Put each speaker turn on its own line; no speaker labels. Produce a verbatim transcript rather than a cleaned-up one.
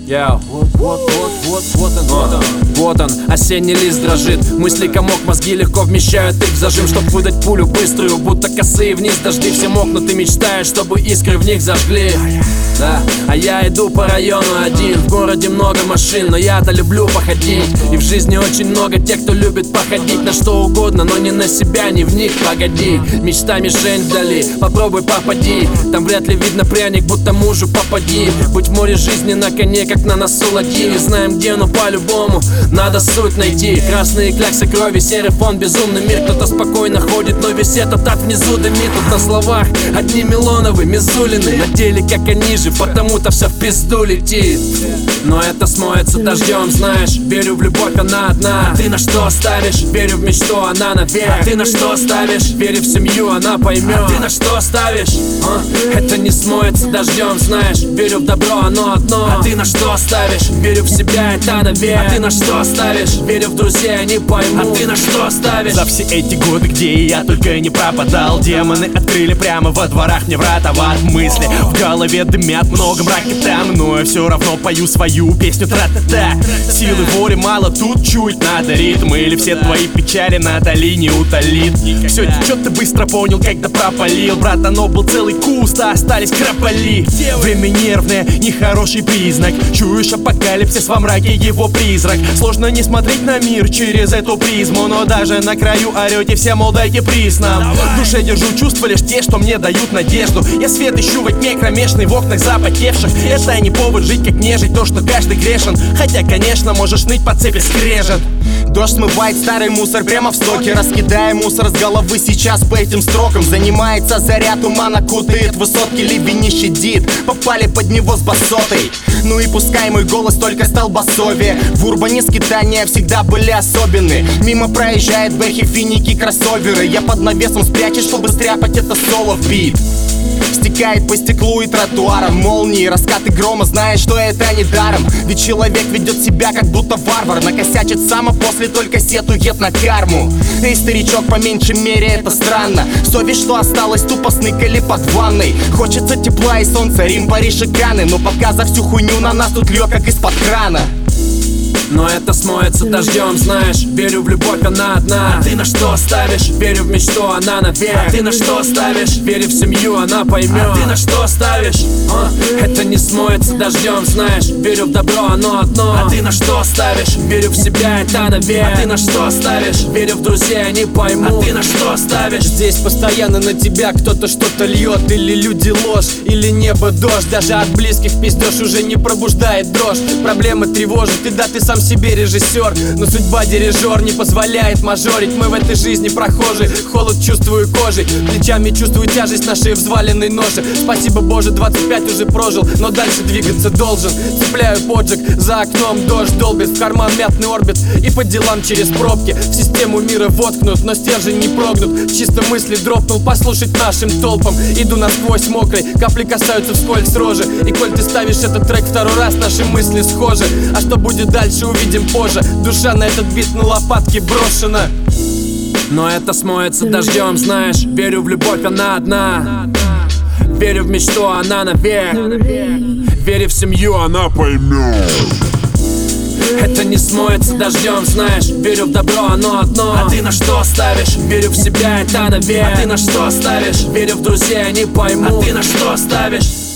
Я вот, вот, вот, вот, вот он, вот он, вот он, осенний лист дрожит. Мысли комок, мозги легко вмещают их в зажим, чтоб выдать пулю быструю, будто косые вниз дожди. Все мокнут, ты мечтаешь, чтобы искры в них зажгли. Да, а я иду по району один. В городе много машин, но я-то люблю походить. И в жизни очень много тех, кто любит походить на что угодно, но не на себя, не в них. Погоди, мечта мишень вдали, попробуй попади. Там вряд ли видно пряник, будто мужу попади. Будь в море жизни на коне, как на носу ладьи. Не знаем где, но по-любому надо суть найти. Красные кляксы крови, серый фон, безумный мир. Кто-то спокойно ходит, но весь этот ад внизу дымит. Тут на словах одни Милоновы, Мизулины, на деле как они же, потому-то все в пизду летит. Но это смоется дождем, знаешь. Верю в любовь, она одна. А ты на что ставишь? Верю в мечту, она наверх. А ты на что ставишь? Верю в семью, она поймет. А ты на что ставишь? А? Это не смоется дождем, знаешь. Верю в добро, оно одно. А ты на что ставишь? Верю в себя, это наверх. А ты на что ставишь? Верю в друзей, они поймут. А ты на что ставишь?
За все эти годы, где я только не пропадал, демоны открыли прямо во дворах мне врата в ад. Мысли в голове дымят, много мрака там, но я все равно пою свою песню тра-та-та. Силы воли мало, тут чуть надо ритм. Или все твои печали Натали не утолит. Все течет, ты быстро понял, когда пропалил. Брат, оно был целый куст, а остались крополи. Время нервное, нехороший признак. Чуешь апокалипсис во мраке, его призрак. Сложно не смотреть на мир через эту призму, но даже на краю орете все, мол, дайте приз нам. В душе держу чувства лишь те, что мне дают надежду. Я свет ищу во тьме кромешной, в окнах запотевших. Это не повод жить как нежить, то, что каждый грешен. Хотя, конечно, можешь ныть, по цепи скрежет.
Дождь смывает старый мусор прямо в стоке, раскидая мусор с головы сейчас по этим строкам. Занимается заряд, туман окутает высотки, ливень не щадит, попали под него с басотой. Ну и пускай мой голос только стал басовее. В урбане скитания всегда были особенны. Мимо проезжает бэхи, финики, кроссоверы. Я под навесом спрячусь, чтобы стряпать это соло в бит. Стекает по стеклу и тротуарам молнии, раскаты грома, знаешь, что это не даром. Ведь человек ведет себя как будто варвар, накосячит сам, а после только сетует на карму. Эй, старичок, по меньшей мере это странно. Совесть, что осталось, тупо сныкали под ванной. Хочется тепла и солнца, Рим, Париж и Канны, но пока за всю хуйню на нас тут льет, как из-под крана.
Но это смоется дождем, знаешь. Верю в любовь, она одна. А ты на что ставишь? Верю в мечту, она наверх. А ты на что ставишь? Верю в семью, она поймет. А ты на что ставишь? А? Это не смоется дождем, знаешь. Верю в добро, оно одно. А ты на что ставишь? Верю в себя, это наверх. А ты на что ставишь? Верю в друзей, они поймут. А ты на что ставишь?
Здесь постоянно на тебя кто-то что-то льет. Или люди ложь, или небо дождь. Даже от близких пиздеж уже не пробуждает дрожь. Проблемы тревожат, и да, ты сам себе режиссер, но судьба дирижер не позволяет мажорить. Мы в этой жизни прохожие, холод чувствую кожей, плечами чувствую тяжесть нашей взваленной ноши. Спасибо Боже, двадцать пять уже прожил, но дальше двигаться должен. Цепляю поджиг, за окном дождь долбит, в карман мятный орбит и по делам через пробки. В систему мира воткнут, но стержень не прогнут. Чисто мысли дропнул, послушать нашим толпам. Иду насквозь мокрый, капли касаются вскользь рожи. И коль ты ставишь этот трек второй раз, наши мысли схожи. А что будет дальше, увидим позже. Душа на этот бит на лопатки брошена.
Но это смоется дождем, знаешь. Верю в любовь, она одна. Верю в мечту, она наверх. Верю в семью, она поймет. Это не смоется дождем, знаешь. Верю в добро, оно одно. А ты на что ставишь? Верю в себя, это наверх. А ты на что ставишь? Верю в друзей, они поймут. А ты на что ставишь?